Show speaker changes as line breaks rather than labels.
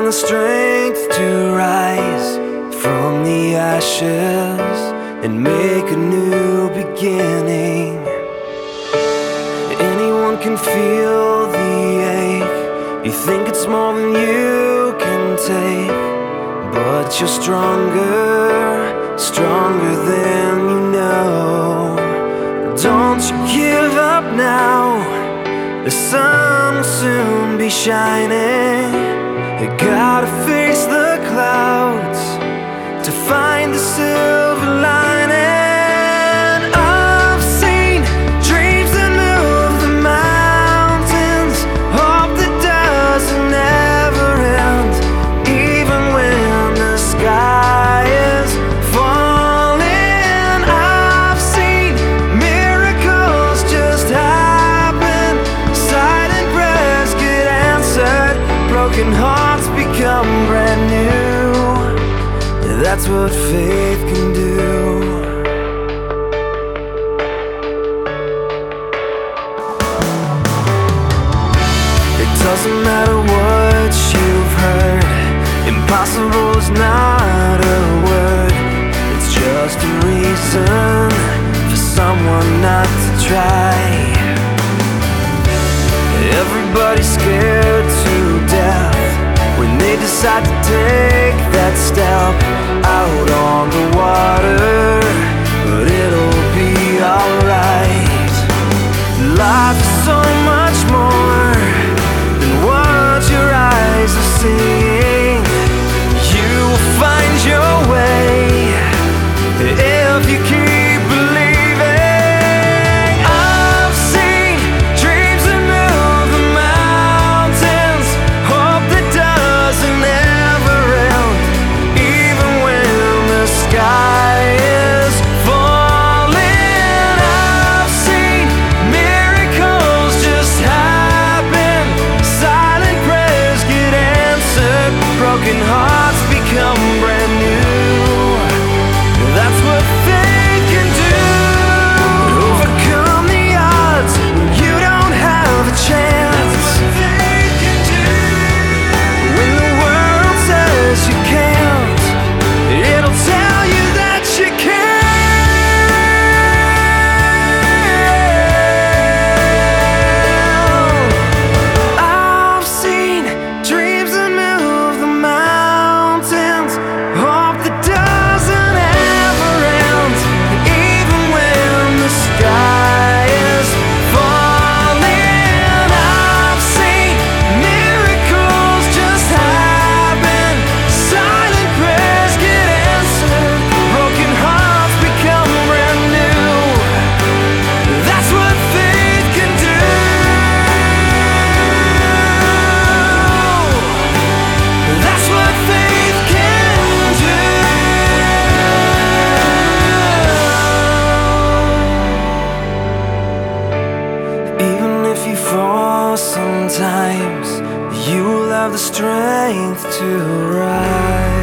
find the strength to rise from the ashes and make a new beginning. Anyone can feel the ache. You think it's more than you can take, but you're stronger, stronger than you know. Don't you give up now. The sun will soon be shining. You gotta face the clouds to find the silver lining. I've seen dreams that move the mountains, hope that doesn't ever end, even when the sky is falling. I've seen miracles just happen, silent prayers get answered, broken hearts become brand new. That's what faith can do. It doesn't matter what you've heard, impossible is not a word. It's just a reason for someone not to try. Everybody's scared to death when they decide to take that step out on the water, but it'll be alright. Life is so much more than what your eyes are seeing. You will find your way if you keep believing. I've seen dreams that move the mountains, hope that doesn't ever end, even when the sky is falling. I've seen miracles just happen, silent prayers get answered, broken hearts become brand new. That's what faith can do. Overcome the odds when you don't have a chance. That's what faith can do. When the world says you can't, it'll tell you that you can. I've seen dreams that move the mountains, hope that doesn't ever end, even when the sky is falling. I've seen miracles just happen, silent prayers get answered, broken hearts become brand new. That's what faith can do. That's what faith can do. Even if you fall sometimes, you will have the strength to rise.